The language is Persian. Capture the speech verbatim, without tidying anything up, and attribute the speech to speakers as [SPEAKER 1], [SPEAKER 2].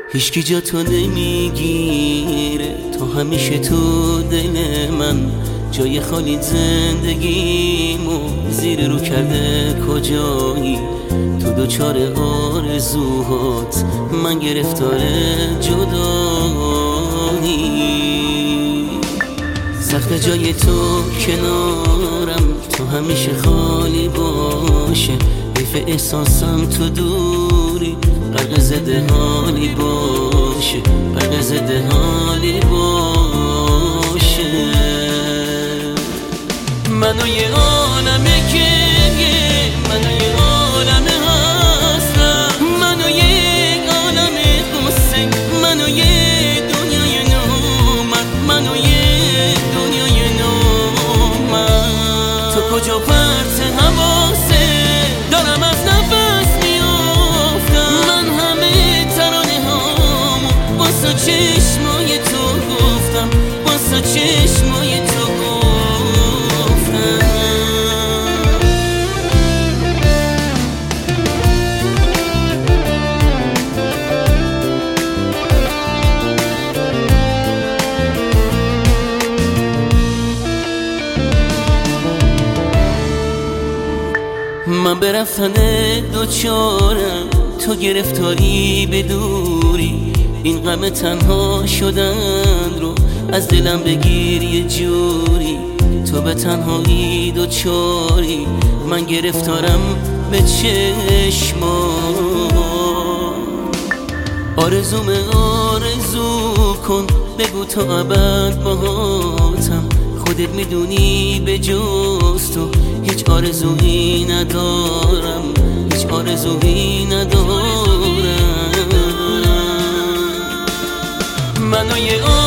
[SPEAKER 1] هیچکی جا تو نمیگیره، تو همیشه تو دل من جای خالی زندگیمو زیر رو کرده کجایی؟ تو دوچار آرزوهات من گرفتار جدایی. سخت جای تو کنارم، تو همیشه خالی باشه. حیف احساسم تو دوری، غرق زده حالی باشه، غرق زده حالی باشه. منو یه عالمه گریه، منو یه عالمه حسرت، منو یه عالمه غصه، منو یه دنیای نامرد، منو یه دنیای نامرد. تو کجا پرت حواسه دارم از نفس میافتم، من همه ترانه هامو واسه چشمای تو گفتم، واسه چشمای تو گفتم. من به رفتن دوچارم، تو گرفتاری به دوری. این غم تنها شدن رو از دلم بگیر یه جوری. تو به تنهایی دوچاری، من گرفتارم به چشما. آرزوم آرزو کن، بگو تا ابد باهاتم. خودت میدونی به جز تو هیچ آرزویی ندارم، هیچ آرزویی ندارم. منو یه